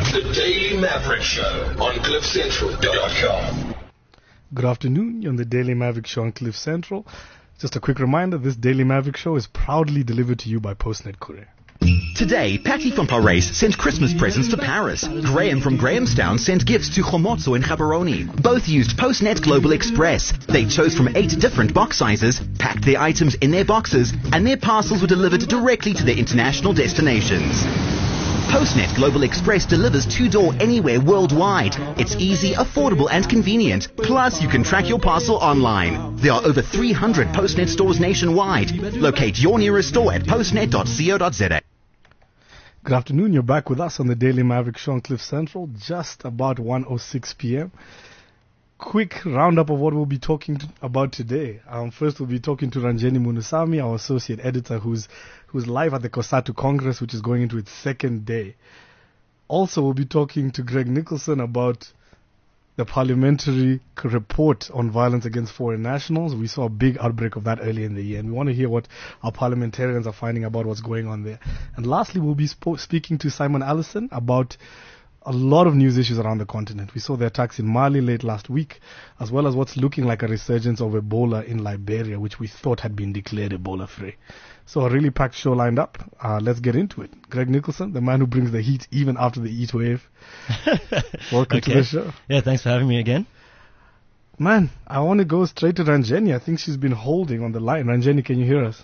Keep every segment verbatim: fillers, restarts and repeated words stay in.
It's the Daily Maverick Show on cliff central dot com. Good afternoon. You're on the Daily Maverick Show on Cliff Central. Just a quick reminder, this Daily Maverick Show is proudly delivered to you by Postnet Courier. Today, Patty from Paris sent Christmas presents to Paris. Graham from Grahamstown sent gifts to Chomotso and Gaborone. Both used Postnet Global Express. They chose from eight different box sizes, packed their items in their boxes, and their parcels were delivered directly to their international destinations. Postnet Global Express delivers two-door anywhere worldwide. It's easy, affordable, and convenient. Plus, you can track your parcel online. There are over three hundred Postnet stores nationwide. Locate your nearest store at postnet dot co dot za. Good afternoon. You're back with us on the Daily Maverick Show on Cliff Central, just about one oh six p.m. Quick roundup of what we'll be talking to, about today. Um, first, we'll be talking to Ranjeni Munusamy, our associate editor, who's who's live at the COSATU Congress, which is going into its second day. Also, we'll be talking to Greg Nicholson about the parliamentary report on violence against foreign nationals. We saw a big outbreak of that earlier in the year, and we want to hear what our parliamentarians are finding about what's going on there. And lastly, we'll be spo- speaking to Simon Allison about a lot of news issues around the continent. We saw the attacks in Mali late last week, as well as what's looking like a resurgence of Ebola in Liberia, which we thought had been declared Ebola-free. So a really packed show lined up. Uh, let's get into it. Greg Nicholson, the man who brings the heat even after the heat wave. Welcome okay. to the show. Yeah, thanks for having me again. Man, I want to go straight to Ranjeni. I think she's been holding on the line. Ranjeni, can you hear us?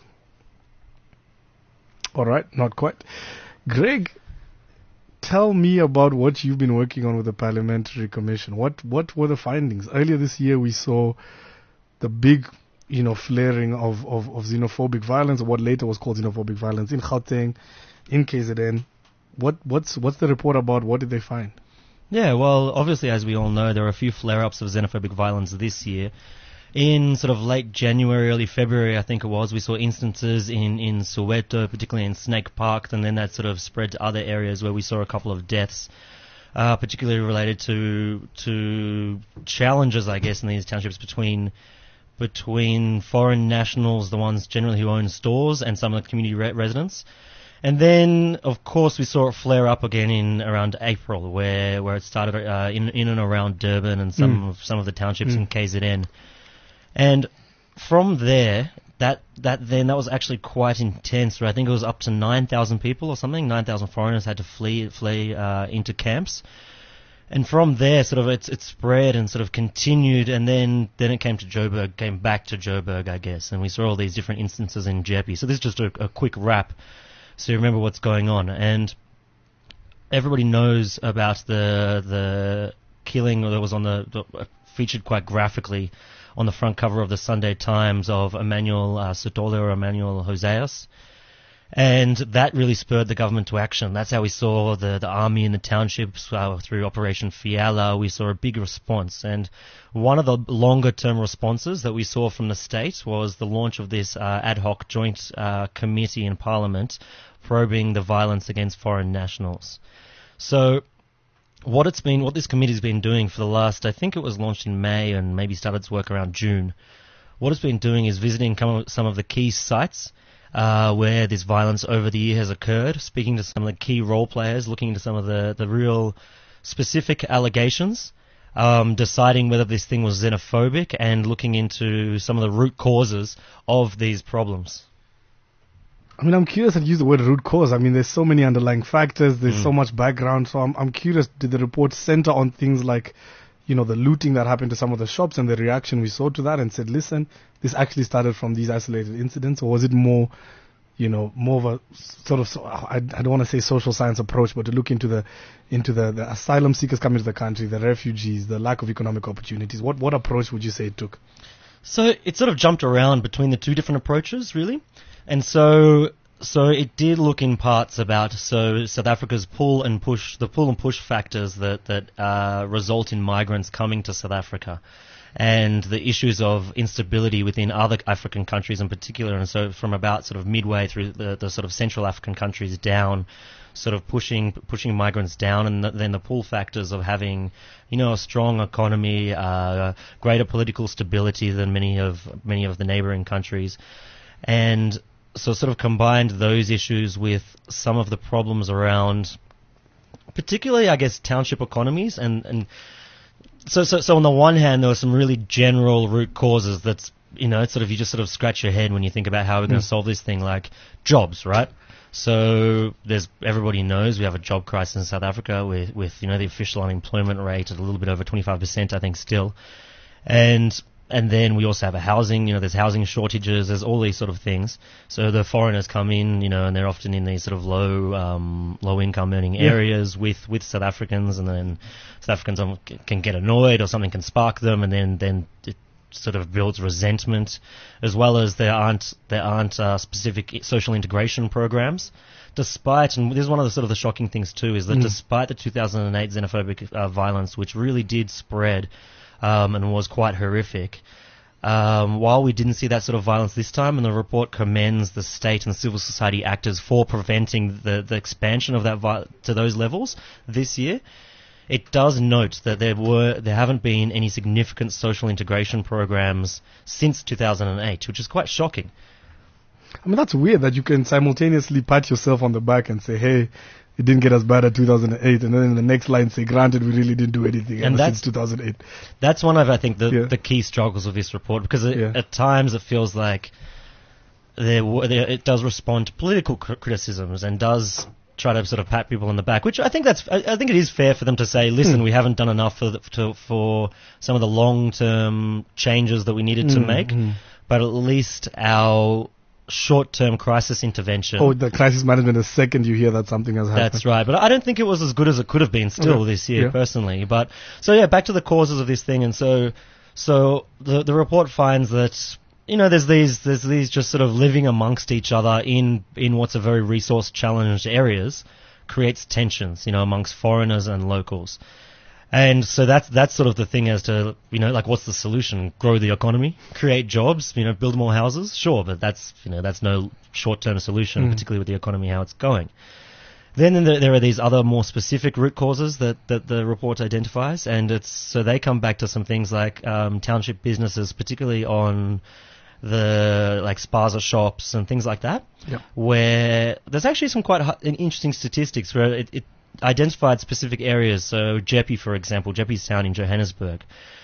All right, not quite. Greg, tell me about what you've been working on with the Parliamentary Commission. What what were the findings? Earlier this year, we saw the big, you know, flaring of, of, of xenophobic violence, or what later was called xenophobic violence, in Gauteng, in K Z N. What what's what's the report about? What did they find? Yeah, well, obviously, as we all know, there are a few flare-ups of xenophobic violence this year. In sort of late January, early February, I think it was, we saw instances in, in Soweto, particularly in Snake Park, and then that sort of spread to other areas where we saw a couple of deaths, uh, particularly related to to challenges, I guess, in these townships between between foreign nationals, the ones generally who own stores, and some of the community re- residents. And then, of course, we saw it flare up again in around April, where where it started uh, in in and around Durban and some mm. of some of the townships mm. in K Z N. And from there, that that then that was actually quite intense. I think it was up to nine thousand people or something. nine thousand foreigners had to flee flee uh, into camps. And from there, sort of, it's it spread and sort of continued, and then, then it came to Joburg, came back to Joburg, I guess, and we saw all these different instances in Jeppe. So this is just a, a quick wrap, so you remember what's going on. And everybody knows about the the killing that was on the, the featured quite graphically on the front cover of the Sunday Times of Emmanuel uh, Sotole or Emmanuel Hoseas. And that really spurred the government to action. That's how we saw the, the army in the townships uh, through Operation Fiala. We saw a big response. And one of the longer-term responses that we saw from the state was the launch of this uh, ad hoc joint uh, committee in Parliament probing the violence against foreign nationals. So what it's been, what this committee's been doing for the last, I think it was launched in May and maybe started its work around June. What it's been doing is visiting some of the key sites Uh, where this violence over the year has occurred, speaking to some of the key role players, looking into some of the, the real specific allegations, um, deciding whether this thing was xenophobic, and looking into some of the root causes of these problems. I mean, I'm curious to use the word root cause. I mean, there's so many underlying factors, there's mm. so much background, so I'm, I'm curious, did the report center on things like, you know, the looting that happened to some of the shops and the reaction we saw to that, and said, listen, this actually started from these isolated incidents? Or was it more, you know, more of a sort of, I, I don't want to say social science approach, but to look into the into the, the asylum seekers coming to the country, the refugees, the lack of economic opportunities? What what approach would you say it took? So it sort of jumped around between the two different approaches, really. And so so it did look in parts about so South Africa's pull and push, the pull and push factors that, that uh, result in migrants coming to South Africa, and the issues of instability within other African countries in particular. And so from about sort of midway through the, the sort of Central African countries down, sort of pushing pushing migrants down, and then the pull factors of having, you know, a strong economy, uh, greater political stability than many of many of the neighboring countries. And so sort of combined those issues with some of the problems around particularly, I guess, township economies. And, and so, so, so on the one hand, there were some really general root causes that's, you know, it's sort of, you just sort of scratch your head when you think about how we're going to solve this thing, like jobs, right? So there's, everybody knows we have a job crisis in South Africa with, with, you know, the official unemployment rate at a little bit over twenty-five percent, I think, still. And, and then we also have a housing, you know, there's housing shortages, there's all these sort of things. So the foreigners come in, you know, and they're often in these sort of low, um, low income earning Yeah. areas with, with South Africans, and then South Africans um, c- can get annoyed or something can spark them, and then, then it sort of builds resentment, as well as there aren't there aren't uh, specific i- social integration programs. Despite, and this is one of the sort of the shocking things too, is that Mm. despite the two thousand eight xenophobic uh, violence, which really did spread um, and was quite horrific, um, while we didn't see that sort of violence this time, and the report commends the state and civil society actors for preventing the, the expansion of that vi- to those levels this year, it does note that there were there haven't been any significant social integration programs since two thousand eight, which is quite shocking. I mean, that's weird that you can simultaneously pat yourself on the back and say, hey, it didn't get as bad as two thousand eight, and then in the next line say, granted, we really didn't do anything And ever that's- since two thousand eight. That's one of, I think, the, Yeah. the key struggles of this report, because it, Yeah. at times it feels like there, w- there it does respond to political cr- criticisms and does try to sort of pat people on the back, which I think that's I, I think it is fair for them to say, listen, Hmm. we haven't done enough for the, to, for some of the long-term changes that we needed to Mm, make, mm. but at least our short-term crisis intervention. Oh, the crisis management, the second you hear that something has happened. That's right, but I don't think it was as good as it could have been still Okay. this year, Yeah. personally. But so yeah, back to the causes of this thing, and so so the the report finds that, you know, there's these there's these just sort of living amongst each other in in what's a very resource challenged areas creates tensions, you know, amongst foreigners and locals. And so that's that's sort of the thing as to, you know, like, what's the solution? Grow the economy, create jobs, you know, build more houses, sure, but that's, you know, that's no short-term solution, Mm. particularly with the economy how it's going. Then there, there are these other more specific root causes that, that the report identifies, and it's so they come back to some things like um, township businesses, particularly on the like spaza shops and things like that, Yep. where there's actually some quite hu- interesting statistics where it, it identified specific areas. So Jeppe, for example, Jeppe's town in Johannesburg,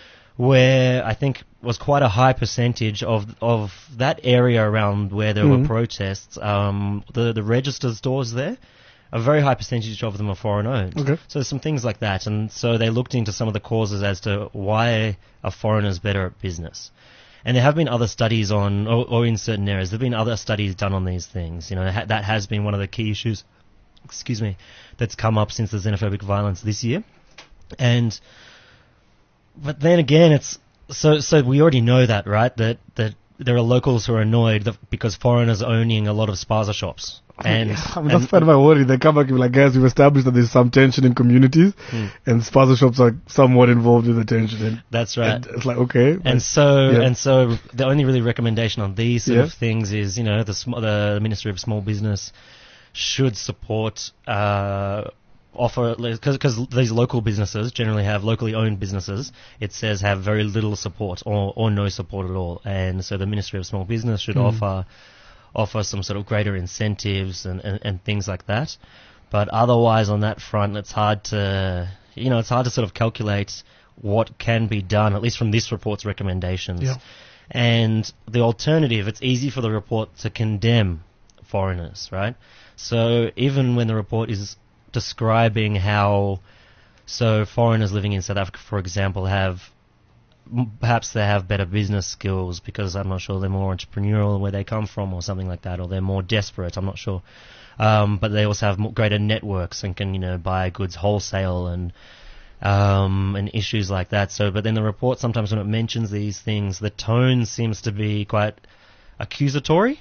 where I think was quite a high percentage of of that area around where there Mhm. were protests. Um, the the register stores there, a very high percentage of them are foreign owned. Okay. So there's some things like that, and so they looked into some of the causes as to why are foreigners better at business. And there have been other studies on, or, or in certain areas, there have been other studies done on these things. You know, ha- that has been one of the key issues, excuse me, that's come up since the xenophobic violence this year. And, but then again, it's, so, so we already know that, right? That, that there are locals who are annoyed that because foreigners are owning a lot of spaza shops. And, Yeah, I mean, that's and- part of my worry. They come back and be like, guys, we've established that there's some tension in communities, Hmm. and spaza shops are somewhat involved with the tension. And, that's right. and it's like, okay. but- And so, yeah. and so, the only really recommendation on these sort Yeah. of things is, you know, the sm- the Ministry of Small Business should support, uh, offer, because these local businesses generally have locally owned businesses. It says have very little support or or no support at all, and so the Ministry of Small Business should Mm. offer offer some sort of greater incentives and, and and things like that. But otherwise, on that front, it's hard to, you know, it's hard to sort of calculate what can be done, at least from this report's recommendations. Yeah. And the alternative, it's easy for the report to condemn foreigners, right? So even when the report is describing how, so foreigners living in South Africa, for example, have, m- perhaps they have better business skills because I'm not sure they're more entrepreneurial where they come from or something like that, or they're more desperate, I'm not sure. Um, but they also have more greater networks and can, you know, buy goods wholesale and um, and issues like that. So, but then the report, sometimes when it mentions these things, the tone seems to be quite accusatory,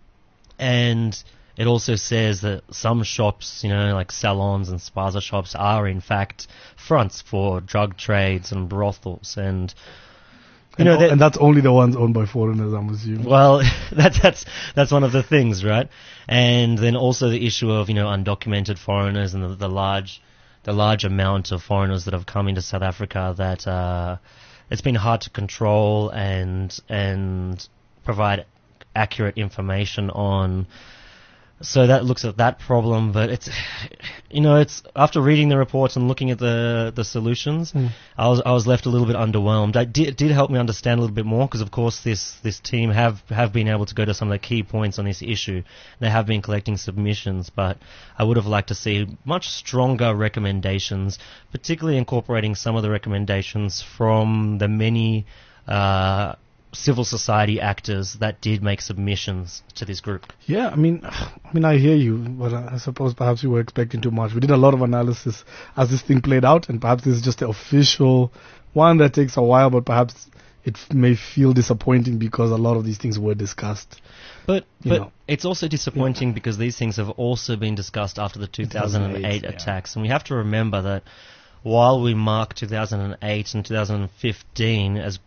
and it also says that some shops, you know, like salons and spaza shops, are in fact fronts for drug trades and brothels, and you and, know, o- that- and that's only the ones owned by foreigners, I'm assuming. well, that's that's that's one of the things, right? And then also the issue of, you know, undocumented foreigners and the, the large the large amount of foreigners that have come into South Africa that uh, it's been hard to control and and provide accurate information on So that looks at that problem, but it's, you know, it's after reading the reports and looking at the the solutions, mm. I was I was left a little bit underwhelmed. It did, it did help me understand a little bit more because, of course, this this team have have been able to go to some of the key points on this issue. They have been collecting submissions, but I would have liked to see much stronger recommendations, particularly incorporating some of the recommendations from the many Uh, civil society actors that did make submissions to this group. Yeah, I mean, I mean, I hear you, but I suppose perhaps you were expecting too much. We did a lot of analysis as this thing played out, and perhaps this is just the official one that takes a while, but perhaps it f- may feel disappointing because a lot of these things were discussed. But you but know. It's also disappointing yeah. because these things have also been discussed after the two thousand eight yeah. attacks, and we have to remember that while we mark two thousand eight and two thousand fifteen as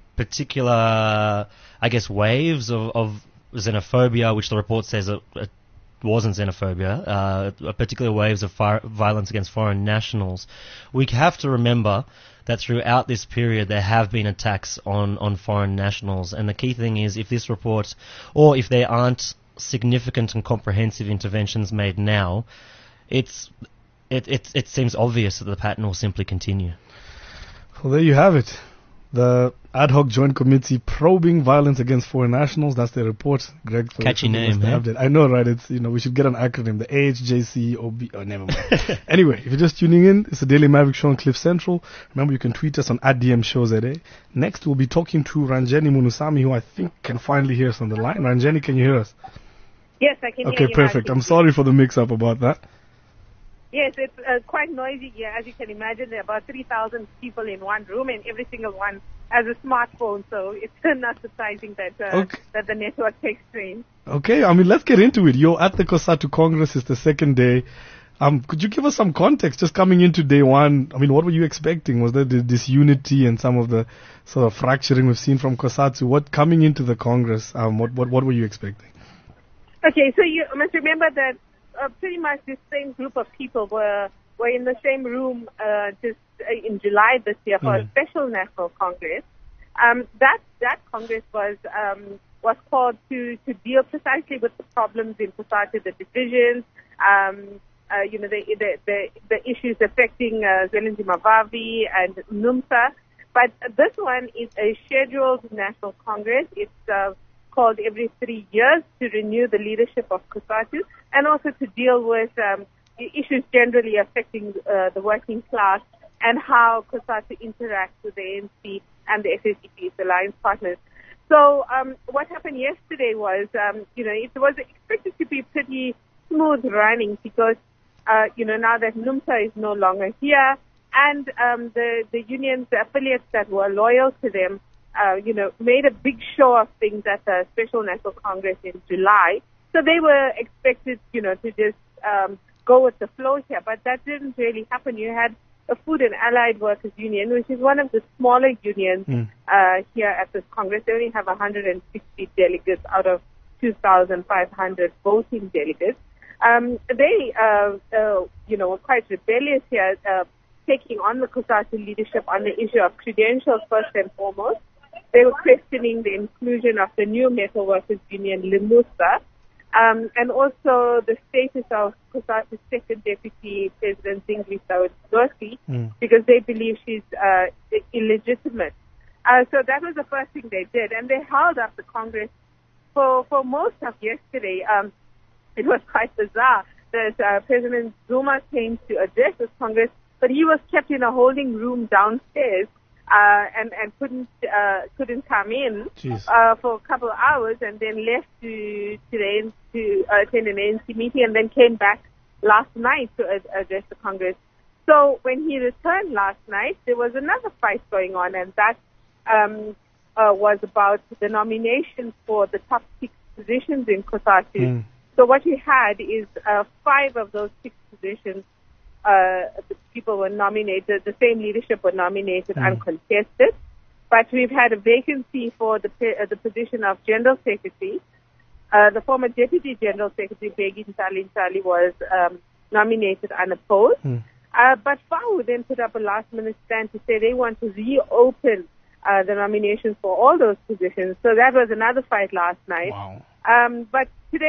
particular, I guess, waves of, of xenophobia, which the report says it, it wasn't xenophobia, uh, particular waves of fire, violence against foreign nationals, we have to remember that throughout this period there have been attacks on, on foreign nationals. And the key thing is, if this report, or if there aren't significant and comprehensive interventions made now, it's it, it, it seems obvious that the pattern will simply continue. Well, there you have it. The Ad Hoc Joint Committee probing violence against foreign nationals. That's the report. Greg, for catchy name, eh? I know, right? It's, you know, we should get an acronym. The A H J C O B. Oh, never mind. Anyway, if you're just tuning in, it's the Daily Maverick Show on Cliff Central. Remember, you can tweet us on at D M Shows A. Next, we'll be talking to Ranjeni Munusamy, who I think can finally hear us on the line. Ranjeni, can you hear us? Yes, I can okay, hear you. Okay, perfect. I'm sorry for the mix-up about that. Yes, it's uh, quite noisy here. As you can imagine, there are about three thousand people in one room, and every single one has a smartphone, so it's not surprising that uh, okay. that the network takes strain. Okay, I mean, let's get into it. You're at the COSATU Congress. It's the second day. Um, could you give us some context, just coming into day one? I mean, what were you expecting? Was there the disunity and some of the sort of fracturing we've seen from COSATU? What, coming into the Congress, um, what, what, what were you expecting? Okay, so you must remember that Uh, pretty much the same group of people were were in the same room uh, just uh, in July this year for mm-hmm. a special national congress. Um, that that congress was um, was called to, to deal precisely with the problems in COSATU, the divisions, um, uh, you know, the the, the, the issues affecting uh, Zwelinzima Mavavi and NUMSA. But this one is a scheduled national congress. It's uh, called every three years to renew the leadership of COSATU and also to deal with um, the issues generally affecting uh, the working class and how COSATU interacts with the A N C and the S A C P's alliance partners. So um, what happened yesterday was, um, you know, it was expected to be pretty smooth running because, uh, you know, now that NUMSA is no longer here and um, the, the unions, the affiliates that were loyal to them, Uh, you know, made a big show of things at the Special National Congress in July. So they were expected, you know, to just um, go with the flow here. But that didn't really happen. You had a Food and Allied Workers Union, which is one of the smaller unions mm. uh, here at this Congress. They only have one hundred sixty delegates out of two thousand five hundred voting delegates. Um, they, uh, uh, you know, were quite rebellious here, uh, taking on the COSATU leadership on the issue of credentials first and foremost. They were questioning the inclusion of the new metal workers union, LIMUSA, um, and also the status of COSATU's second deputy president, Zingri Saudorsi, mm. because they believe she's uh, illegitimate. Uh, so that was the first thing they did, and they held up the Congress for for most of yesterday. Um, it was quite bizarre that uh, President Zuma came to address this Congress, but he was kept in a holding room downstairs. Uh, and, and couldn't uh, couldn't come in uh, for a couple of hours, and then left to to, the, to uh, attend an A N C meeting, and then came back last night to ad- address the Congress. So when he returned last night, there was another fight going on, and that um, uh, was about the nomination for the top six positions in COSATU. Mm. So what we had is uh, five of those six positions. Uh, the people were nominated, the same leadership were nominated mm. uncontested, but we've had a vacancy for the uh, the position of General Secretary. Uh, the former Deputy General Secretary, Bheki Ntali was um, nominated unopposed, mm. uh, but F A U then put up a last-minute stand to say they want to reopen uh, the nominations for all those positions. So that was another fight last night. Wow. Um, but today,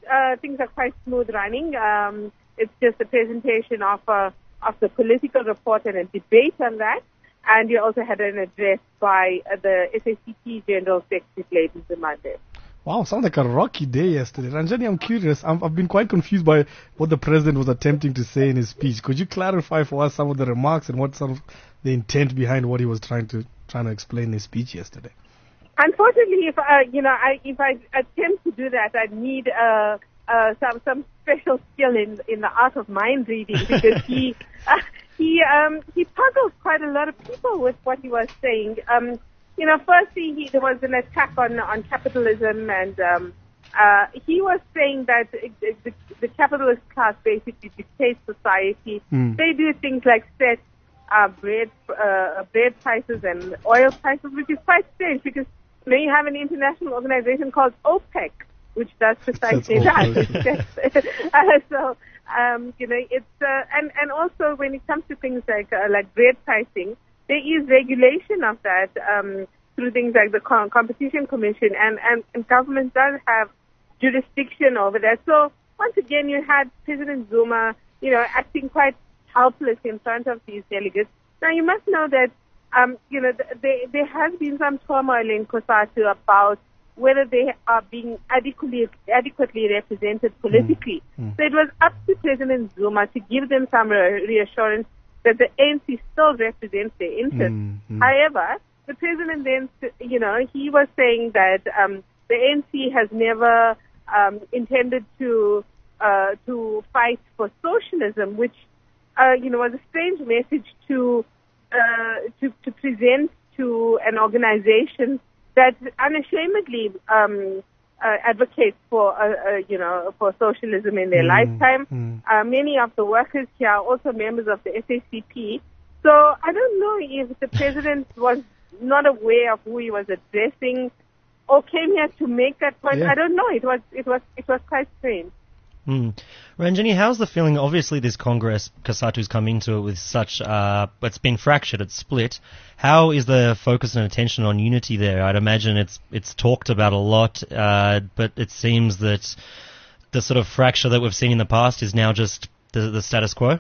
uh, things are quite smooth running. Um, it's just a presentation of uh, of the political report and a debate on that. And you also had an address by uh, the S A C P General Secretary, Lady Zimande. Wow, sounds like a rocky day yesterday. Ranjani, I'm curious. I'm, I've been quite confused by what the president was attempting to say in his speech. Could you clarify for us some of the remarks and what sort of the intent behind what he was trying to trying to explain in his speech yesterday? Unfortunately, if uh, you know, I, if I attempt to do that, I'd need uh, uh, some some special skill in in the art of mind reading, because he uh, he um, he puzzled quite a lot of people with what he was saying. Um, you know, firstly, he, there was an attack on on capitalism, and um, uh, he was saying that the, the, the capitalist class basically dictates society. Mm. They do things like set uh, bread uh, bread prices and oil prices, which is quite strange because you know, you have an international organization called OPEC, which does precisely that. uh, so, um, you know, it's uh, and and also when it comes to things like uh, like bread pricing, there is regulation of that um, through things like the Com- Competition Commission, and, and and government does have jurisdiction over that. So once again, you had President Zuma, you know, acting quite helpless in front of these delegates. Now you must know that. Um, you know, th- they, there has been some turmoil in COSATU about whether they are being adequately adequately represented politically. Mm, mm. So it was up to President Zuma to give them some re- reassurance that the A N C still represents their interests. Mm, mm. However, the president then, you know, he was saying that um, the A N C has never um, intended to uh, to fight for socialism, which, uh, you know, was a strange message to Uh, to, to present to an organization that unashamedly um, uh, advocates for, uh, uh, you know, for socialism in their mm, lifetime. Mm. Uh, many of the workers here are also members of the S A C P. So I don't know if the president was not aware of who he was addressing or came here to make that point. Yeah. I don't know. It was it was it was quite strange. Mm. Ranjani, how's the feeling? Obviously, this Congress, COSATU's come into it with such, uh, it's been fractured, it's split. How is the focus and attention on unity there? I'd imagine it's it's talked about a lot, uh, but it seems that the sort of fracture that we've seen in the past is now just the, the status quo.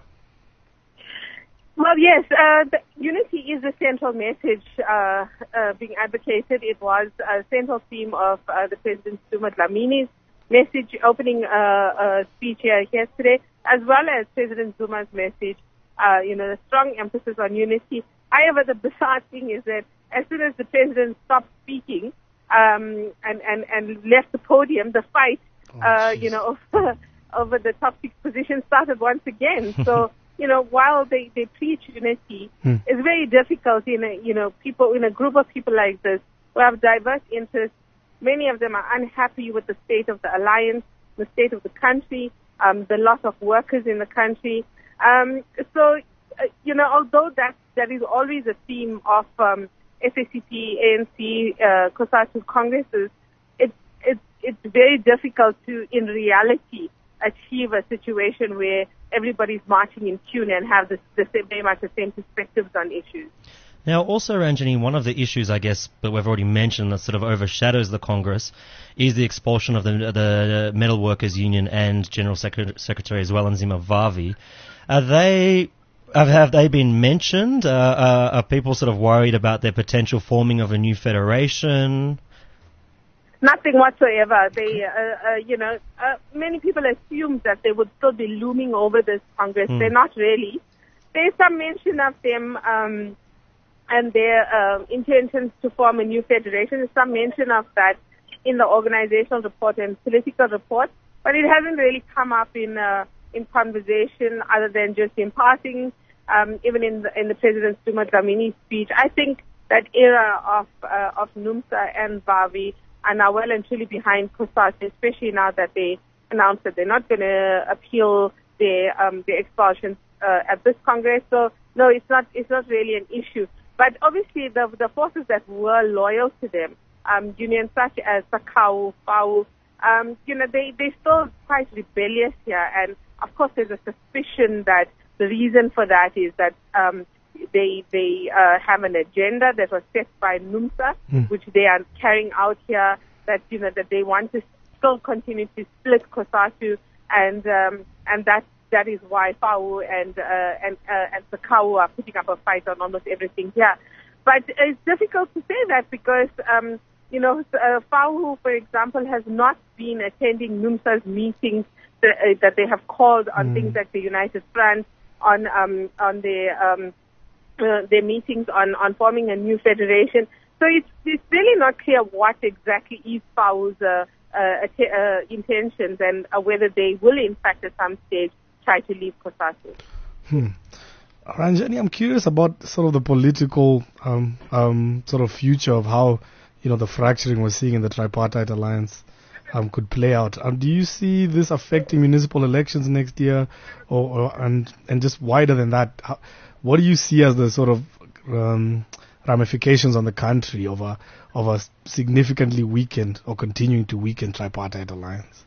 Well, yes, uh, the unity is the central message uh, uh, being advocated. It was a central theme of uh, the President Zuma Dlamini's message opening uh, uh, speech here yesterday, as well as President Zuma's message, uh, you know, the strong emphasis on unity. However, the bizarre thing is that as soon as the president stopped speaking um, and, and, and left the podium, the fight, oh, uh, you know, over, over the top six position started once again. So, you know, while they, they preach unity, hmm. it's very difficult in a, you know, people, in a group of people like this who have diverse interests. Many of them are unhappy with the state of the alliance, the state of the country, um, the loss of workers in the country. Um, so, uh, you know, although that that is always a theme of um, S A C P, A N C, uh, COSATU congresses, it's it's it's very difficult to, in reality, achieve a situation where everybody's marching in tune and have the, the same, very much the same perspectives on issues. Now, also, Ranjani, one of the issues, I guess, that we've already mentioned that sort of overshadows the Congress is the expulsion of the, the Metal Workers Union and General Secretary, Secretary Zwelinzima Vavi. Are they, have, have they been mentioned? Uh, uh, are people sort of worried about their potential forming of a new federation? Nothing whatsoever. They, uh, uh, you know, uh, many people assumed that they would still be looming over this Congress. Mm. They're not really. There's some mention of them, um, and their uh, intentions to form a new federation. There's some mention of that in the organizational report and political report, but it hasn't really come up in uh, in conversation other than just in passing. Um, even in the, in the President Zuma Dlamini's speech, I think that era of uh, of NUMSA and Vavi are now well and truly behind COSATU, especially now that they announced that they're not going to appeal their um, their expulsion uh, at this Congress. So no, it's not it's not really an issue. But obviously, the the forces that were loyal to them, um, unions such as SACAU, FAU, um, you know, they they still quite rebellious here. And of course, there's a suspicion that the reason for that is that um, they they uh, have an agenda that was set by NUMSA, mm. which they are carrying out here. That you know that they want to still continue to split COSATU, and um, and that that is why FAU and uh, and uh, and SACAU are putting up a fight on almost everything here. But it's difficult to say that because um, you know uh, FAU, for example, has not been attending NUMSA's meetings that, uh, that they have called on mm. things like the United Front, on um, on their um, uh, their meetings on, on forming a new federation. So it's it's really not clear what exactly is FAU's uh, uh, uh, intentions and uh, whether they will, in fact, at some stage try to leave COSATU. Hmm. Ranjani, I'm curious about sort of the political um, um, sort of future of how, you know, the fracturing we're seeing in the tripartite alliance um, could play out. Um, do you see this affecting municipal elections next year, or, or and and just wider than that? How, what do you see as the sort of um, ramifications on the country of a of a significantly weakened or continuing to weaken tripartite alliance?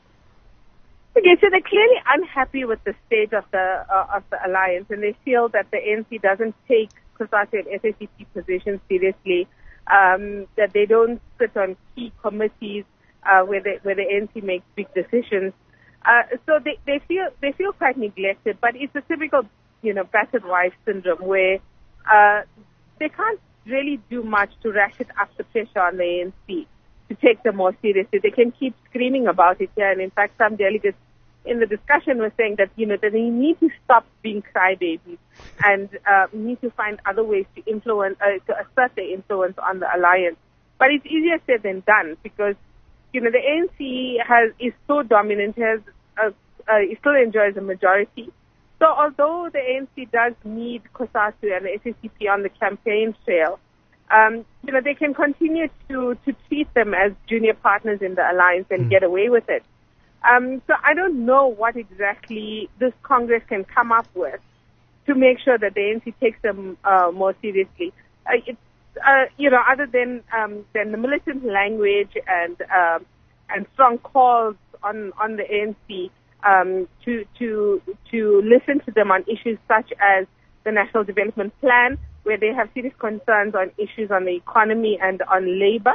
Okay, so they're clearly unhappy with the state of the uh, of the alliance, and they feel that the N C doesn't take COSATU and S A C P positions seriously. Um, that they don't sit on key committees uh, where the where the N C makes big decisions. Uh, so they, they feel they feel quite neglected. But it's a typical, you know, battered wife syndrome where uh, they can't really do much to ratchet up the pressure on the A N C to take them more seriously. They can keep screaming about it here, and in fact, some delegates in the discussion were saying that, you know, that they need to stop being crybabies and uh, need to find other ways to influence, uh, to assert their influence on the alliance. But it's easier said than done because, you know, the A N C has is so dominant, has uh, uh, it still enjoys a majority. So although the A N C does need COSATU and the S A C P on the campaign trail, um, you know, they can continue to, to treat them as junior partners in the alliance and mm. get away with it. Um, so I don't know what exactly this Congress can come up with to make sure that the A N C takes them uh, more seriously. Uh, it's, uh, you know, other than um, than the militant language and uh, and strong calls on on the A N C um, to to to listen to them on issues such as the National Development Plan, where they have serious concerns on issues on the economy and on labor,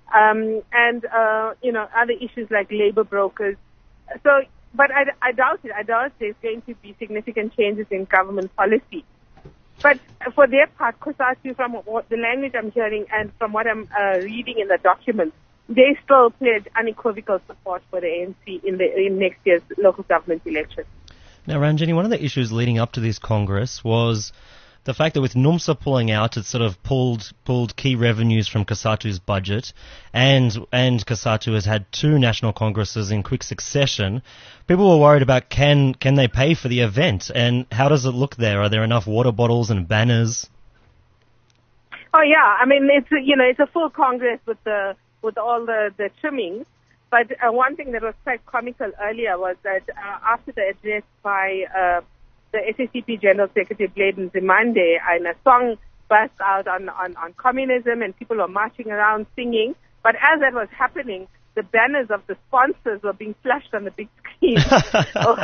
um, and uh, you know, other issues like labor brokers. So, but I, I doubt it. I doubt there's going to be significant changes in government policy. But for their part, COSATU, from what the language I'm hearing and from what I'm uh, reading in the documents, they still pledge unequivocal support for the A N C in the in next year's local government election. Now, Ranjani, one of the issues leading up to this Congress was the fact that with NUMSA pulling out, it sort of pulled pulled key revenues from COSATU's budget, and and COSATU has had two national congresses in quick succession. People were worried about can can they pay for the event, and how does it look there? Are there enough water bottles and banners? Oh yeah, I mean it's you know it's a full Congress with the with all the the trimmings. But uh, one thing that was quite comical earlier was that uh, after the address by uh, the S A C P General Secretary Bladen Zimande, and a song burst out on, on, on communism, and people were marching around singing. But as that was happening, the banners of the sponsors were being flashed on the big screen. So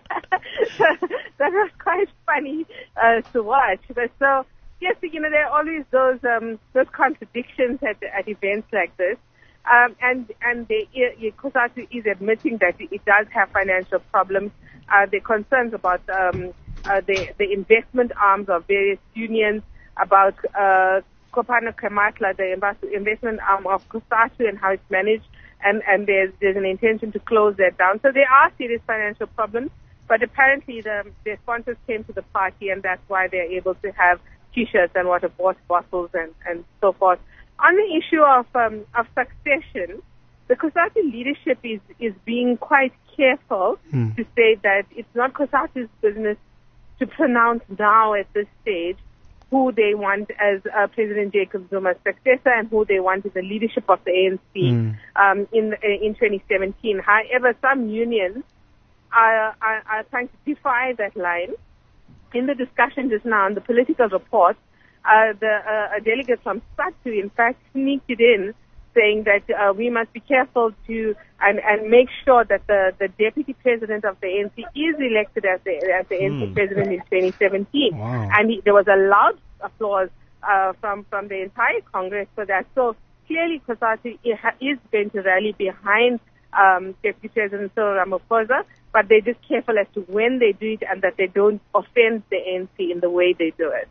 that was quite funny uh, to watch. But so, yes, you know, there are always those um, those contradictions at, at events like this. Um, and and they, COSATU is admitting that it does have financial problems. Uh, the concerns about um, uh, the, the investment arms of various unions, about uh, Kopano Kamatla, the investment arm of COSATU and how it's managed, and, and there's, there's an intention to close that down. So there are serious financial problems, but apparently the, the sponsors came to the party, and that's why they're able to have T-shirts and water bottles and, and so forth. On the issue of um, of succession, the COSATU leadership is, is being quite careful mm. to say that it's not COSATU's business to pronounce now at this stage who they want as uh, President Jacob Zuma's successor and who they want as the leadership of the A N C mm. um, in uh, in twenty seventeen. However, some unions are, are, are trying to defy that line. In the discussion just now on the political report, Uh, the, uh, a delegate from SACU, in fact, sneaked it in, saying that uh, we must be careful to and, and make sure that the, the deputy president of the A N C is elected as the, as the mm. A N C president in twenty seventeen. Wow. And he, there was a loud applause uh, from, from the entire Congress for that. So clearly, COSATU is going to rally behind um, Deputy President Cyril Ramaphosa, but they're just careful as to when they do it and that they don't offend the A N C in the way they do it.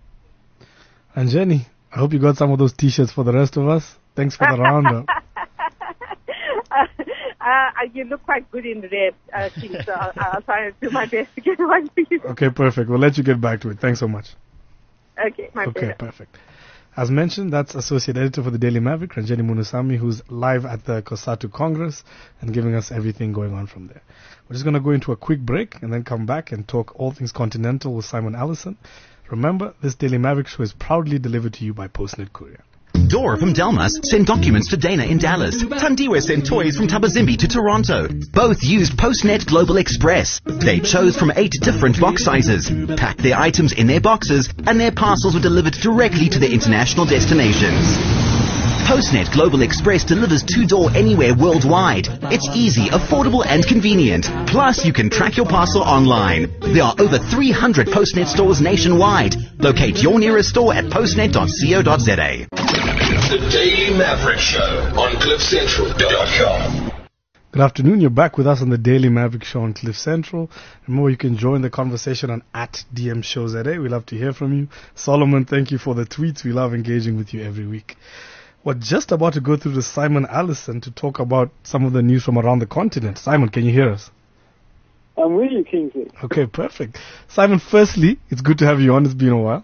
And Jenny, I hope you got some of those T-shirts for the rest of us. Thanks for the roundup. uh, uh, you look quite good in red, uh, King, so I'll, I'll try to do my best to get one for you. Okay, perfect. We'll let you get back to it. Thanks so much. Okay, my Okay, pleasure. perfect. As mentioned, that's Associate Editor for the Daily Maverick, Ranjeni Munusamy, who's live at the COSATU Congress and giving us everything going on from there. We're just going to go into a quick break and then come back and talk all things continental with Simon Allison. Remember, this Daily Maverick show is proudly delivered to you by Postnet Courier. Dora from Delmas sent documents to Dana in Dallas. Tandiwe sent toys from Tabazimbi to Toronto. Both used Postnet Global Express. They chose from eight different box sizes, packed their items in their boxes, and their parcels were delivered directly to their international destinations. Postnet Global Express delivers two-door anywhere worldwide. It's easy, affordable, and convenient. Plus, you can track your parcel online. There are over three hundred Postnet stores nationwide. Locate your nearest store at postnet dot co dot za. The Daily Maverick Show on cliff central dot com. Good afternoon. You're back with us on the Daily Maverick Show on Cliff Central. Remember, you can join the conversation on at D M Show Z A. We love to hear from you. Solomon, thank you for the tweets. We love engaging with you every week. We're just about to go through to Simon Allison to talk about some of the news from around the continent. Simon, can you hear us? I'm with you, Kingsley. Okay, perfect. Simon, firstly, it's good to have you on. It's been a while.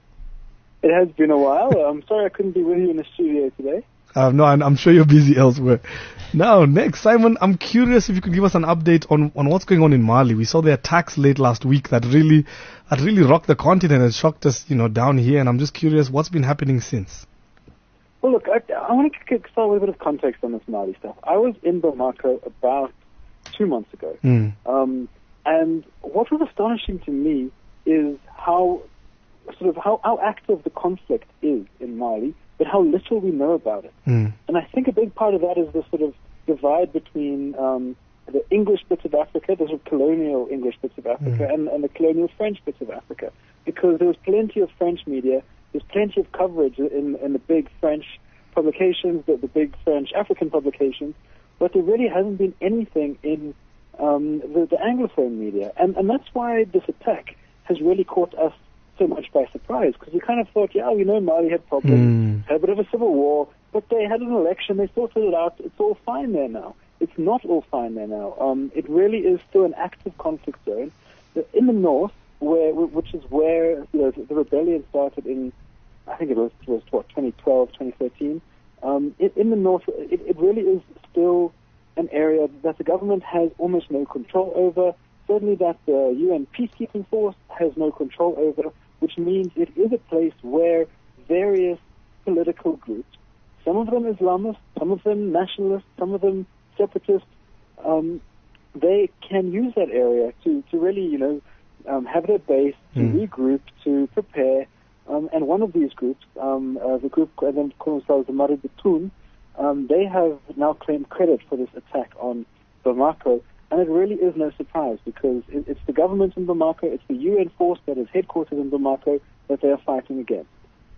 It has been a while. I'm sorry I couldn't be with you in the studio today. Uh, no, I'm, I'm sure you're busy elsewhere. Now, next, Simon, I'm curious if you could give us an update on, on what's going on in Mali. We saw the attacks late last week that really that really rocked the continent and shocked us, you know, down here. And I'm just curious what's been happening since. Well, look, I, I want to start with a bit of context on this Mali stuff. I was in Bamako about two months ago. Mm. Um, and what was astonishing to me is how sort of how, how active the conflict is in Mali, but how little we know about it. Mm. And I think a big part of that is the sort of divide between um, the English bits of Africa, the sort of colonial English bits of Africa, Mm. and, and the colonial French bits of Africa. Because there was plenty of French media, there's plenty of coverage in, in the big French publications, the, the big French African publications, but there really hasn't been anything in um, the, the Anglophone media. And, and that's why this attack has really caught us so much by surprise, because we kind of thought, yeah, we know Mali had problems, Mm. had a bit of a civil war, but they had an election, they sorted it out, it's all fine there now. It's not all fine there now. Um, it really is still an active conflict zone. In the north, where which is where you know, the rebellion started in, I think it was, it was what, twenty twelve, twenty thirteen, um, it, in the north, it, it really is still an area that the government has almost no control over, certainly that the U N peacekeeping force has no control over, which means it is a place where various political groups, some of them Islamists, some of them nationalists, some of them separatists, um, they can use that area to, to really, you know, um, have their base, to Mm. regroup, to prepare. Um, and one of these groups, um, uh, the group uh, them call themselves the Maribitun, um, they have now claimed credit for this attack on Bamako. And it really is no surprise, because it, it's the government in Bamako, it's the U N force that is headquartered in Bamako that they are fighting against.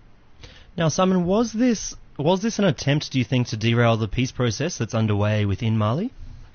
Now, Simon, was this was this an attempt, do you think, to derail the peace process that's underway within Mali?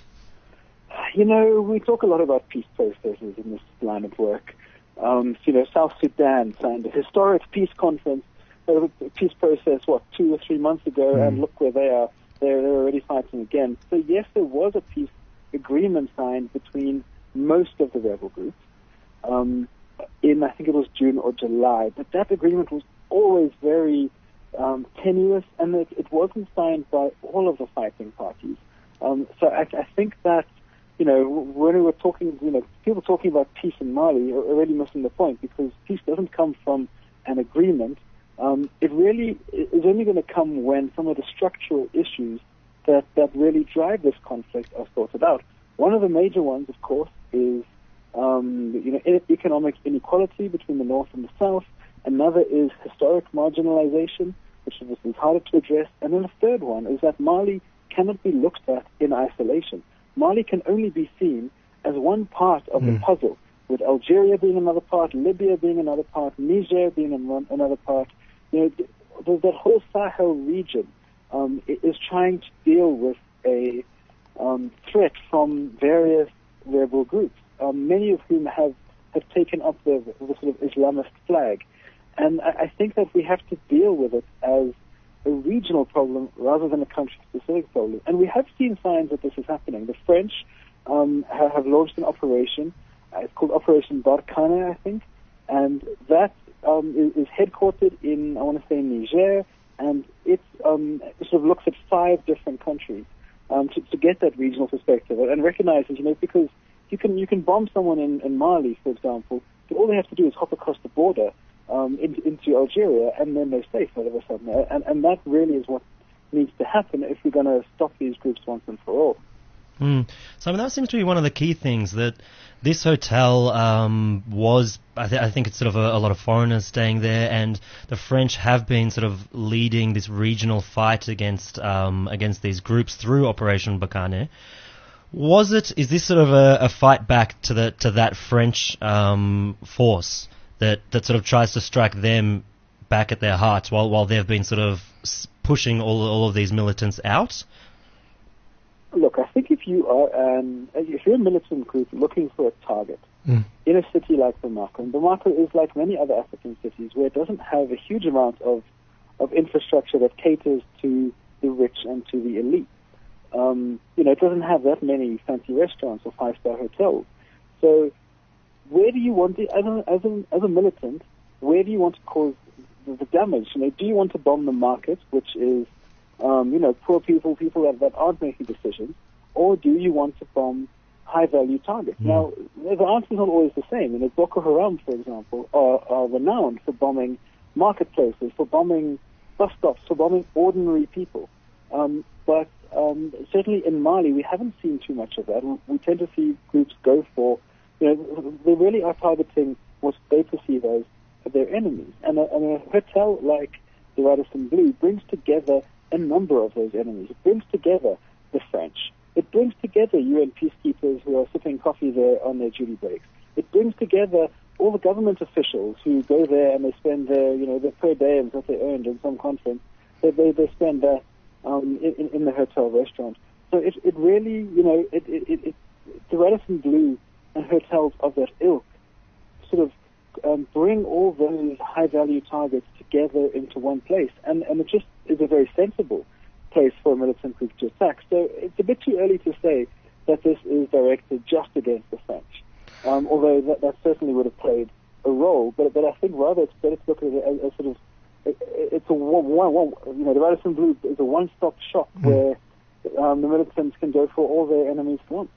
You know, we talk a lot about peace processes in this line of work. Um, you know, South Sudan signed a historic peace conference, uh, peace process, what, two or three months ago, Mm. and look where they are. They're, they're already fighting again. So yes, there was a peace agreement signed between most of the rebel groups um, in, I think it was June or July, but that agreement was always very um, tenuous, and it, it wasn't signed by all of the fighting parties. Um, so I, I think that, you know, when we were talking, you know, people talking about peace in Mali are, are really missing the point, because peace doesn't come from an agreement. Um, it really is only going to come when some of the structural issues that, that really drive this conflict are sorted out. One of the major ones, of course, is um, you know, e- economic inequality between the north and the south. Another is historic marginalization, which is, is harder to address. And then the third one is that Mali cannot be looked at in isolation. Mali can only be seen as one part of Mm. the puzzle, with Algeria being another part, Libya being another part, Niger being an- another part. You know, th- th- that whole Sahel region um, i- is trying to deal with a um, threat from various rebel groups, um, many of whom have, have taken up the, the sort of Islamist flag. And I, I think that we have to deal with it as a regional problem rather than a country-specific problem. And we have seen signs that this is happening. The French um, have, have launched an operation. Uh, it's called Operation Barkhane, I think. And that um, is, is headquartered in, I want to say, Niger. And it um, sort of looks at five different countries um, to, to get that regional perspective and recognizes, you know, because you can you can bomb someone in, in Mali, for example, but all they have to do is hop across the border um, into, into Algeria, and then they're safe all of a sudden. And, and that really is what needs to happen if we're going to stop these groups once and for all. Mm. So I mean, that seems to be one of the key things, that this hotel um, was, I, th- I think it's sort of a, a lot of foreigners staying there, and the French have been sort of leading this regional fight against um, against these groups through Operation Barkhane. Was it, is this sort of a, a fight back to the to that French um, force that, that sort of tries to strike them back at their hearts while while they've been sort of pushing all all of these militants out? Look, I think if you are um, if you're a militant group looking for a target Mm. in a city like Bamako, and Bamako is like many other African cities where it doesn't have a huge amount of, of infrastructure that caters to the rich and to the elite. Um, you know, it doesn't have that many fancy restaurants or five-star hotels. So where do you want to, as a, as a, as a militant, where do you want to cause the, the damage? You know, do you want to bomb the market, which is, um, you know, poor people, people that, that aren't making decisions, or do you want to bomb high-value targets? Mm. Now, the answer is not always the same. You know, Boko Haram, for example, are, are renowned for bombing marketplaces, for bombing bus stops, for bombing ordinary people. Um, but um, certainly in Mali, we haven't seen too much of that. We tend to see groups go for, you know, they really are targeting what they perceive as their enemies. And a, and a hotel like the Radisson Blu brings together a number of those enemies. It brings together the French. It brings together U N peacekeepers who are sipping coffee there on their duty breaks. It brings together all the government officials who go there and they spend their, you know, their per diems that they earned in some conference. They they, they spend that um, in, in the hotel restaurant. So it it really, you know, it it, it, it the Radisson Blu and hotels of that ilk sort of um, bring all those high value targets together into one place, and and it just is a very sensible place for a militant group to attack. So it's a bit too early to say that this is directed just against the French, um, although that, that certainly would have played a role. But but I think rather it's better to look at it as, as sort of it, it's a one, one, one, you know, the Radisson Blu is a one-stop shop mm. where um, the militants can go for all their enemies at once.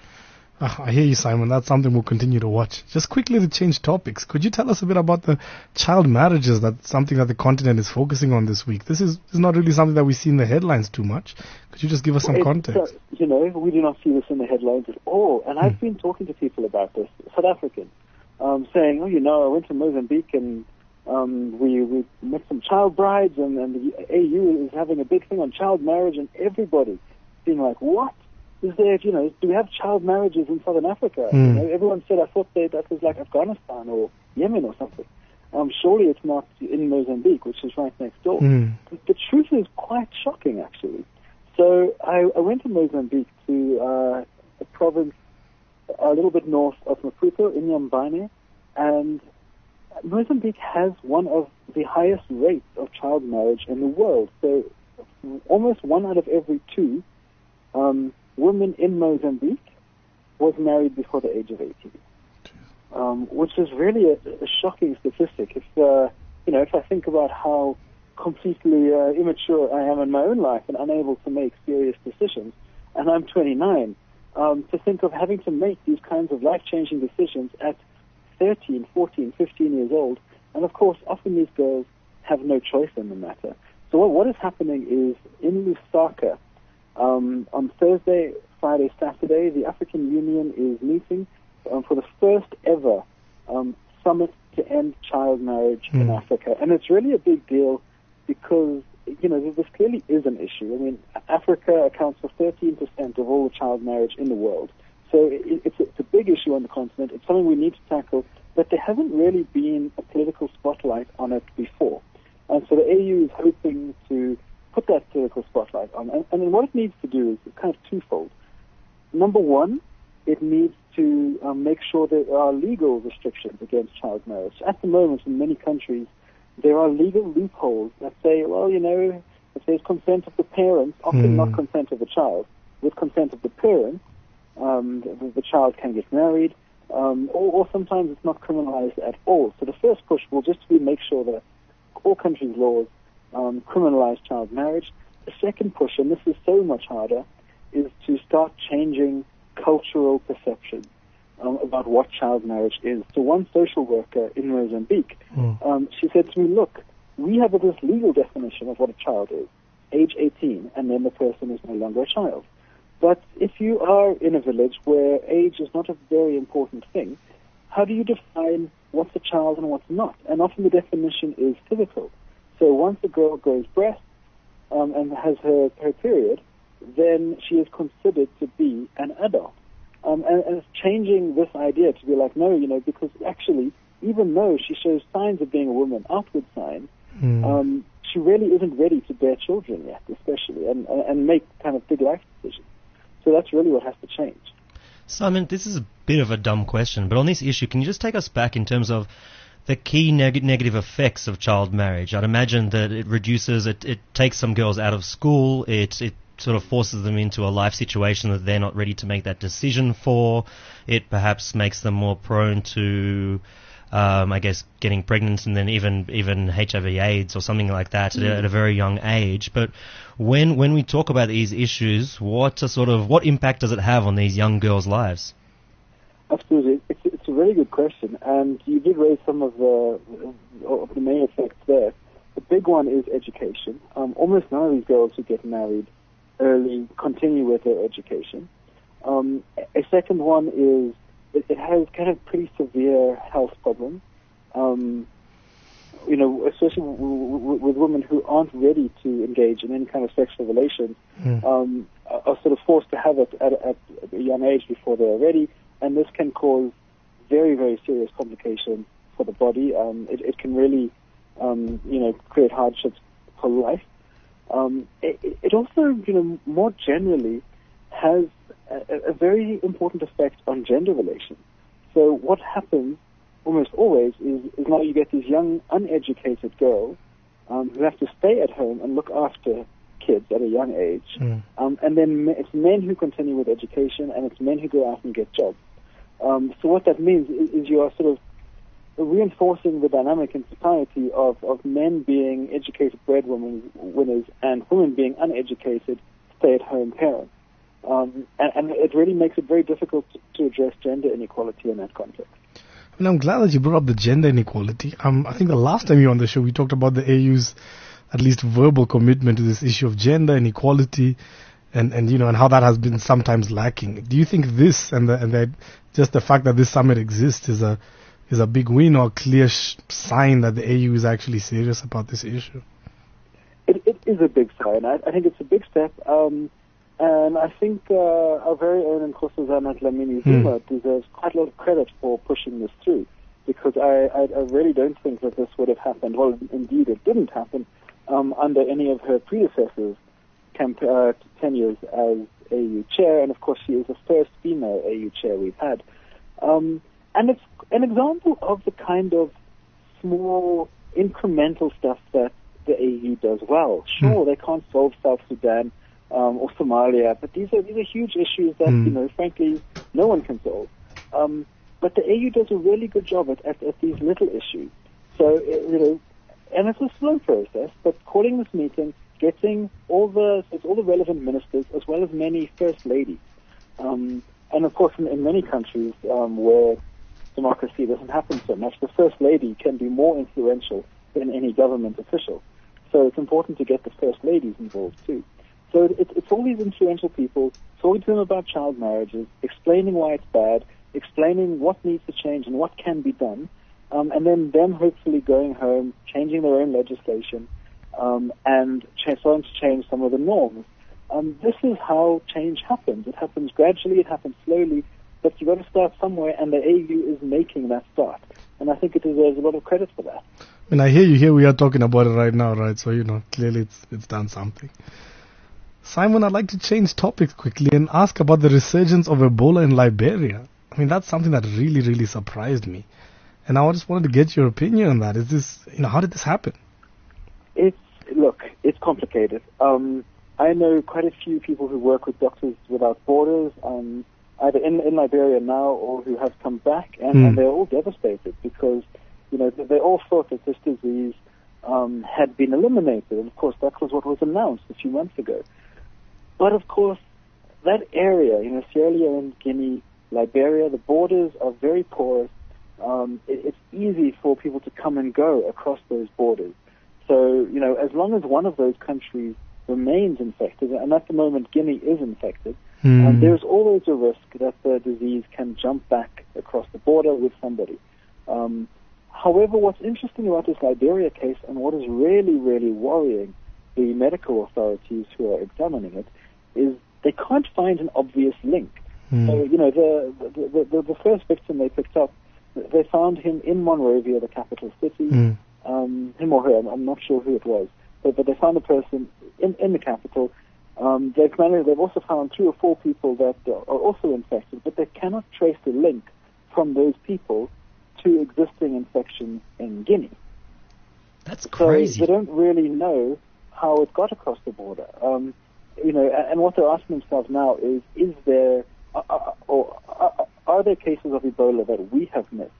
Uh, I hear you, Simon. That's something we'll continue to watch. Just quickly to change topics, could you tell us a bit about the child marriages? That's something that the continent is focusing on this week. This is, is not really something that we see in the headlines too much. Could you just give us some well, context? Uh, you know, we do not see this in the headlines at all. And I've hmm. been talking to people about this, South Africans, um, saying, oh, you know, I went to Mozambique and um, we, we met some child brides, and, and the A U is having a big thing on child marriage, and everybody being like, what? Is there, you know, do we have child marriages in Southern Africa? Mm. You know, everyone said, I thought they, that was like Afghanistan or Yemen or something. Um, surely it's not in Mozambique, which is right next door. Mm. But the truth is quite shocking, actually. So I, I went to Mozambique, to uh, a province a little bit north of Maputo, Inhambane, and Mozambique has one of the highest rates of child marriage in the world. So almost one out of every two um, women in Mozambique was married before the age of eighteen, um, which is really a, a shocking statistic. If uh, you know, if I think about how completely uh, immature I am in my own life and unable to make serious decisions, and I'm twenty-nine, um, to think of having to make these kinds of life-changing decisions at thirteen, fourteen, fifteen years old, and of course, often these girls have no choice in the matter. So what, what is happening is in Lusaka. Um, on Thursday, Friday, Saturday, the African Union is meeting um, for the first ever um, summit to end child marriage mm. in Africa. And it's really a big deal because, you know, this clearly is an issue. I mean, Africa accounts for thirteen percent of all the child marriage in the world. So it, it's, a, it's a big issue on the continent. It's something we need to tackle, but there hasn't really been a political spotlight on it before. And so the A U is hoping to put that political spotlight on. And, and then what it needs to do is kind of twofold. number one, it needs to um, make sure there are legal restrictions against child marriage. At the moment, in many countries, there are legal loopholes that say, well, you know, if there's consent of the parents, often Mm. not consent of the child, with consent of the parents, um, the, the child can get married, um, or, or sometimes it's not criminalized at all. So the first push will just be make sure that all countries' laws um, criminalize child marriage. The second push, and this is so much harder, is to start changing cultural perception um, about what child marriage is. So one social worker in Mozambique, Mm. um, she said to me, look, we have this legal definition of what a child is, age eighteen, and then the person is no longer a child. But if you are in a village where age is not a very important thing, how do you define what's a child and what's not? And often the definition is physical. So once a girl grows breasts um, and has her, her period, then she is considered to be an adult. Um, and, and it's changing this idea to be like, no, you know, because actually, even though she shows signs of being a woman, outward signs, Mm. um, she really isn't ready to bear children yet, especially, and, and make kind of big life decisions. So that's really what has to change. Simon, this is a bit of a dumb question, but on this issue, can you just take us back in terms of the key neg- negative effects of child marriage? I'd imagine that it reduces, it, it takes some girls out of school, it, it sort of forces them into a life situation that they're not ready to make that decision for, it perhaps makes them more prone to, um, I guess, getting pregnant and then even even H I V AIDS or something like that mm. at, a, at a very young age. But when when we talk about these issues, what a sort of what impact does it have on these young girls' lives? Absolutely, it's, it's a really good question, and you did raise some of the of the main effects there. The big one is education. Um, almost none of these girls who get married early continue with their education. Um, a second one is it, it has kind of pretty severe health problems. Um, you know, especially w- w- with women who aren't ready to engage in any kind of sexual relations, mm. um, are, are sort of forced to have it at, at a young age before they're ready, and this can cause very, very serious complications for the body. Um, it, it can really, um, you know, create hardships for life. Um, it, it also, you know, more generally has a, a very important effect on gender relations. So what happens almost always is, is now you get these young, uneducated girls um, who have to stay at home and look after kids at a young age. Mm. Um, and then it's men who continue with education, and it's men who go out and get jobs. Um, so what that means is, is you are sort of reinforcing the dynamic in society of, of men being educated breadwinners winners and women being uneducated stay-at-home parents. Um, and, and it really makes it very difficult to, to address gender inequality in that context. And I'm glad that you brought up the gender inequality. Um, I think the last time you were on the show, we talked about the A U's at least verbal commitment to this issue of gender inequality, and, and you know, and how that has been sometimes lacking. Do you think this and the, and that just the fact that this summit exists is a is a big win or a clear sh- sign that the A U is actually serious about this issue? It, it is a big sign. I, I think it's a big step. Um, And I think uh, our very own Nkosazana Dlamini Zuma mm. deserves quite a lot of credit for pushing this through, because I, I, I really don't think that this would have happened. Well, indeed, it didn't happen um, under any of her predecessors' camp- uh, tenures as A U chair, and of course she is the first female A U chair we've had. Um, and it's an example of the kind of small, incremental stuff that the A U does well. Sure, mm. they can't solve South Sudan Um, or Somalia, but these are these are huge issues that mm. you know, frankly, no one can solve. Um, but the A U does a really good job at, at, at these little issues. So it, you know, and it's a slow process. But calling this meeting, getting all the it's all the relevant ministers as well as many first ladies, um, and of course in, in many countries um, where democracy doesn't happen so much, the first lady can be more influential than any government official. So it's important to get the first ladies involved too. So it's, it's all these influential people talking to them about child marriages, explaining why it's bad, explaining what needs to change and what can be done, um, and then them hopefully going home, changing their own legislation, um, and ch- starting to change some of the norms. Um, this is how change happens. It happens gradually, it happens slowly, but you've got to start somewhere, and the A U is making that start. And I think it deserves a lot of credit for that. And I hear you here, we are talking about it right now, right? So, you know, clearly it's it's done something. Simon, I'd like to change topics quickly and ask about the resurgence of Ebola in Liberia. I mean, that's something that really, really surprised me. And I just wanted to get your opinion on that. Is this, you know, how did this happen? It's, look, it's complicated. Um, I know quite a few people who work with Doctors Without Borders, um, either in, in Liberia now or who have come back, and, mm. and they're all devastated because, you know, they all thought that this disease um, had been eliminated. And, of course, that was what was announced a few months ago. But, of course, that area, you know, Sierra Leone, Guinea, Liberia, the borders are very porous. Um, it, it's easy for people to come and go across those borders. So, you know, as long as one of those countries remains infected, and at the moment Guinea is infected, mm. um, there's always a risk that the disease can jump back across the border with somebody. Um, however, what's interesting about this Liberia case, and what is really, really worrying the medical authorities who are examining it, is they can't find an obvious link. Mm. So, you know, the, the, the, the first victim they picked up, they found him in Monrovia, the capital city. Mm. Um, him or her, I'm, I'm not sure who it was, but, but they found a person in, in the capital. Um, they've managed, they've also found three or four people that are also infected, but they cannot trace the link from those people to existing infections in Guinea. That's crazy. So they don't really know how it got across the border. Um, you know, and, and what they're asking themselves now is, is there, uh, uh, or uh, are there cases of Ebola that we have missed?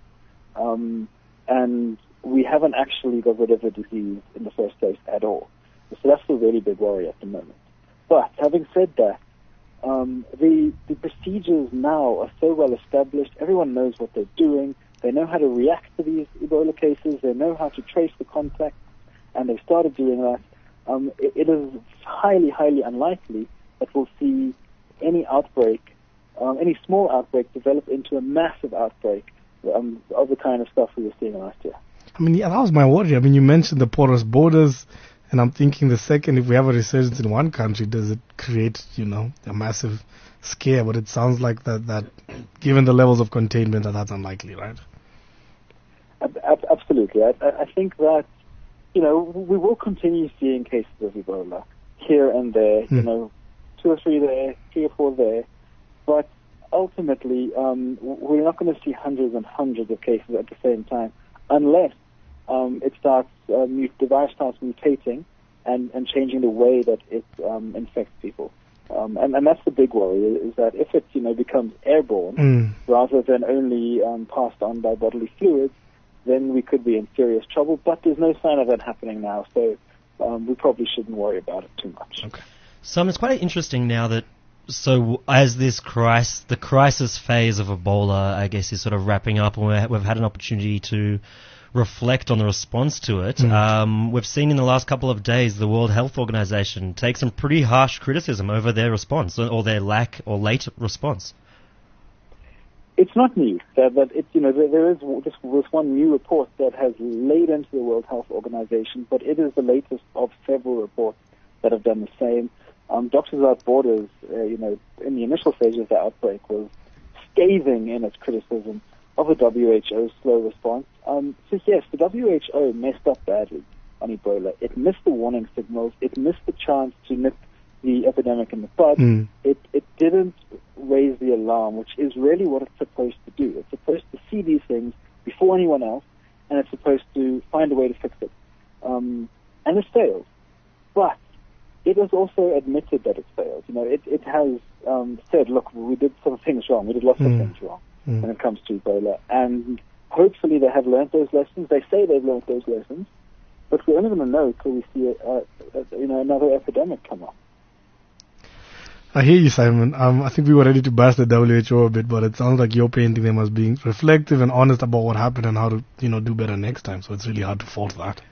Um, and we haven't actually got rid of the disease in the first place at all. So that's a really big worry at the moment. But having said that, um, the, the procedures now are so well established. Everyone knows what they're doing. They know how to react to these Ebola cases. They know how to trace the contacts, and they've started doing that. Um, it, it is highly, highly unlikely that we'll see any outbreak, um, any small outbreak develop into a massive outbreak um, of the kind of stuff we were seeing last year. I mean, yeah, that was my worry. I mean, you mentioned the porous borders, and I'm thinking the second, if we have a resurgence in one country, does it create, you know, a massive scare? But it sounds like that, that given the levels of containment, that that's unlikely, right? Absolutely. I, I think that, you know, we will continue seeing cases of Ebola here and there, mm. you know, two or three there, three or four there. But ultimately, um, we're not going to see hundreds and hundreds of cases at the same time unless um, it starts, uh, mut- the virus starts mutating and, and changing the way that it um, infects people. Um, and, and that's the big worry, is that if it, you know, becomes airborne mm. rather than only um, passed on by bodily fluids, then we could be in serious trouble. But there's no sign of that happening now, so um, we probably shouldn't worry about it too much. Okay. So it's quite interesting now that, so as this crisis, the crisis phase of Ebola, I guess, is sort of wrapping up, and we've had an opportunity to reflect on the response to it. Mm. Um, we've seen in the last couple of days the World Health Organization take some pretty harsh criticism over their response, or their lack or late response. It's not new. That, that it, you know, there, there is this, this one new report that has laid into the World Health Organization, but it is the latest of several reports that have done the same. Um, Doctors Without Borders, uh, you know, in the initial stage of the outbreak, was scathing in its criticism of the W H O's slow response. Um, so yes, the W H O messed up badly on Ebola. It missed the warning signals. It missed the chance to nip the epidemic in the bud. Mm. It, it didn't raise the alarm, which is really what it's supposed to do. It's supposed to see these things before anyone else, and it's supposed to find a way to fix it. Um, and it failed. But it has also admitted that it failed. You know, it, it has um, said, look, we did some things wrong. We did lots mm. of things wrong mm. when it comes to Ebola. And hopefully they have learned those lessons. They say they've learned those lessons. But we're only going to know until we see a, a, a, you know, another epidemic come up. I hear you, Simon. Um, I think we were ready to bash the W H O a bit, but it sounds like you're painting them as being reflective and honest about what happened and how to, you know, do better next time. So it's really hard to fault that.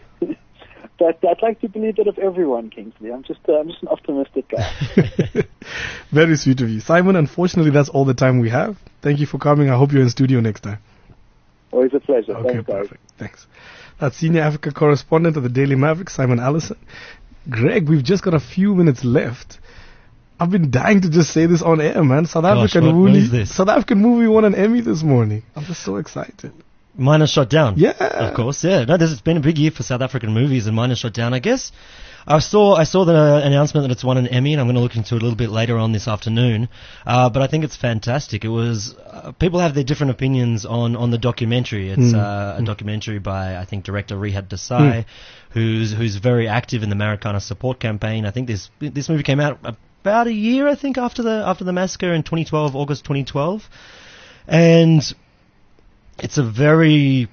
But I'd like to believe that of everyone, Kingsley. I'm just, uh, I'm just an optimistic guy. Very sweet of you, Simon. Unfortunately, that's all the time we have. Thank you for coming. I hope you're in studio next time. Always a pleasure. Okay, Thanks, perfect. Guys. Thanks. That's Senior Africa Correspondent of the Daily Maverick, Simon Allison. Greg, we've just got a few minutes left. I've been dying to just say this on air, man. South Gosh, African what, movie, what is this? South African movie won an Emmy this morning. I'm just so excited. Miners Shot Down. Yeah. Of course, yeah. No, this has been a big year for South African movies, and Miners Shot Down, I guess. I saw I saw the announcement that it's won an Emmy, and I'm going to look into it a little bit later on this afternoon. Uh, but I think it's fantastic. It was uh, people have their different opinions on, on the documentary. It's Mm. uh, a Mm. documentary by I think director Rihad Desai, Mm. who's who's very active in the Marikana support campaign. I think this this movie came out about a year I think after the after the massacre in twenty twelve, August twenty twelve, and it's a very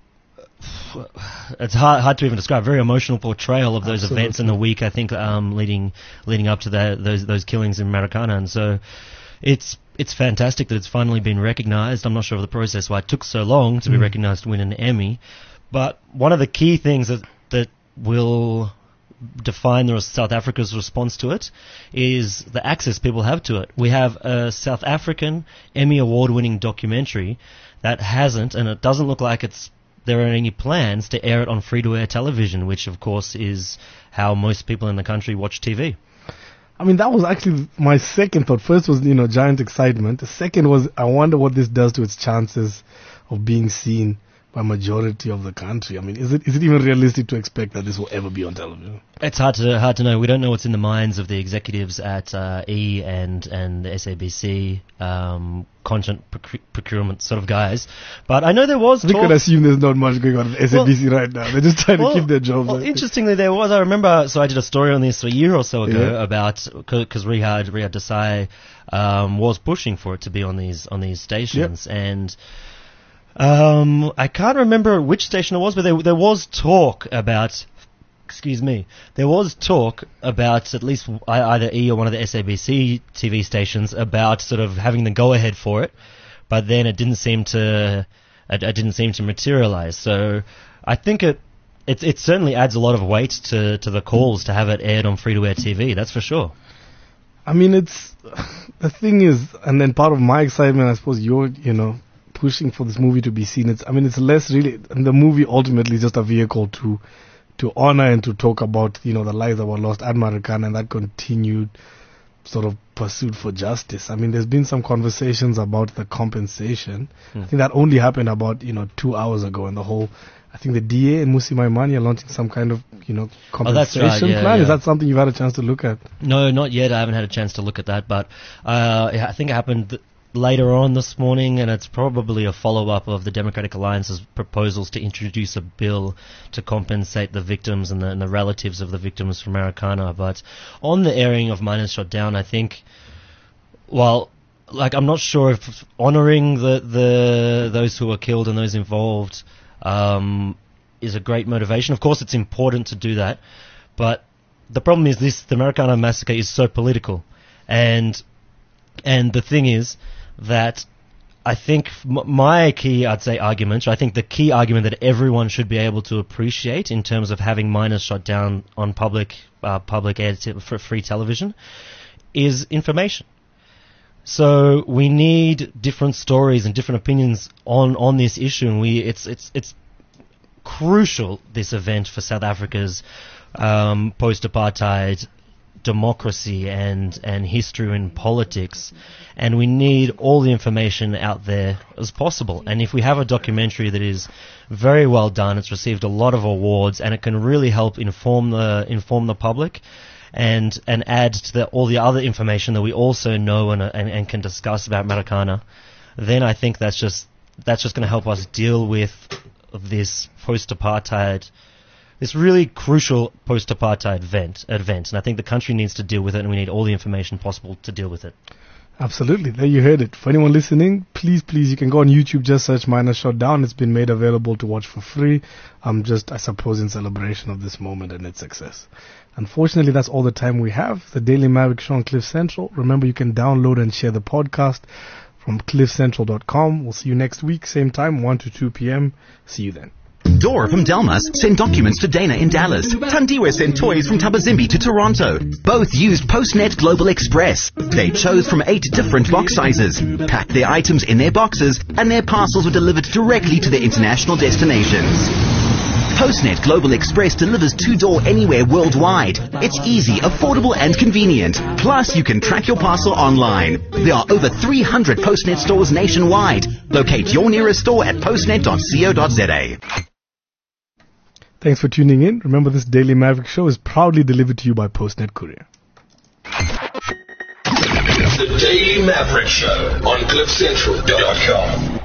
it's hard, hard to even describe. Very emotional portrayal of those Absolutely. events in the week. I think um, leading leading up to that, those those killings in Marikana, and so it's it's fantastic that it's finally been recognised. I'm not sure of the process why it took so long to be Mm. recognised to win an Emmy, but one of the key things that that will define the South Africa's response to it is the access people have to it. We have a South African Emmy award-winning documentary that hasn't, and it doesn't look like it's there are any plans to air it on free-to-air television, which of course is how most people in the country watch T V. I mean, that was actually my second thought. First was, you know, giant excitement. The second was, I wonder what this does to its chances of being seen by majority of the country. I mean, is it is it even realistic to expect that this will ever be on television? It's hard to hard to know. We don't know what's in the minds of the executives at uh, E and and the S A B C, um, content proc- procurement sort of guys. But I know there was We talk. could assume there's not much going on at S A B C right now. They're just trying well, to keep their jobs. Well, right? interestingly, there was. I remember. So I did a story on this a year or so ago Yeah. about because Rihad Rihad Desai um, was pushing for it to be on these on these stations, and um, I can't remember which station it was, but there there was talk about. Excuse me. There was talk about at least I- either E or one of the S A B C T V stations about sort of having the go-ahead for it, but then it didn't seem to it, it didn't seem to materialize. So I think it it it certainly adds a lot of weight to to the calls to have it aired on free-to-air T V. That's for sure. I mean, it's the thing is, and then part of my excitement, I suppose, you're, you know, pushing for this movie to be seen. It's, I mean, it's less really, and the movie ultimately is just a vehicle to, to honor and to talk about, you know, the lives that were lost at Marikana and that continued sort of pursuit for justice. I mean, there's been some conversations about the compensation. Hmm. I think that only happened about, you know, two hours ago, and the whole, I think the D A and Musi Maimane are launching some kind of, you know, Oh, that's compensation right, yeah, plan. yeah. Is that something you've had a chance to look at? No, not yet. I haven't had a chance to look at that, but uh, I think it happened th- later on this morning, and it's probably a follow-up of the Democratic Alliance's proposals to introduce a bill to compensate the victims and the, and the relatives of the victims from Marikana. But on the airing of Miners Shot Down, I think, well, like I'm not sure if honouring the, the those who were killed and those involved um, is a great motivation. Of course, it's important to do that, but the problem is this: the Marikana massacre is so political, and and the thing is that I think m- my key, I'd say, argument, I think the key argument that everyone should be able to appreciate in terms of having Miners Shot Down on public uh, public air t- for free television is information. So we need different stories and different opinions on, on this issue, and we it's it's it's crucial, this event, for South Africa's um, post-apartheid democracy and, and history and politics, and we need all the information out there as possible. And if we have a documentary that is very well done, it's received a lot of awards, and it can really help inform the inform the public and and add to the, all the other information that we also know and, and and can discuss about Marikana, then I think that's just that's just going to help us deal with this post-apartheid, this really crucial post-apartheid event, event. And I think the country needs to deal with it, and we need all the information possible to deal with it. Absolutely. There you heard it. For anyone listening, please, please, you can go on YouTube, just search Miners Shot Down. It's been made available to watch for free. Um, just, I suppose, in celebration of this moment and its success. Unfortunately, that's all the time we have. The Daily Maverick Show on Cliff Central. Remember, you can download and share the podcast from cliff central dot com. We'll see you next week, same time, one to two p.m. See you then. Dora from Delmas sent documents to Dana in Dallas. Tandiwe sent toys from Tabazimbi to Toronto. Both used PostNet Global Express. They chose from eight different box sizes, packed their items in their boxes, and their parcels were delivered directly to their international destinations. Postnet Global Express delivers two-door anywhere worldwide. It's easy, affordable and convenient. Plus, you can track your parcel online. There are over three hundred Postnet stores nationwide. Locate your nearest store at postnet dot co dot za. Thanks for tuning in. Remember, this Daily Maverick show is proudly delivered to you by Postnet Courier. The Daily Maverick Show on cliff central dot com.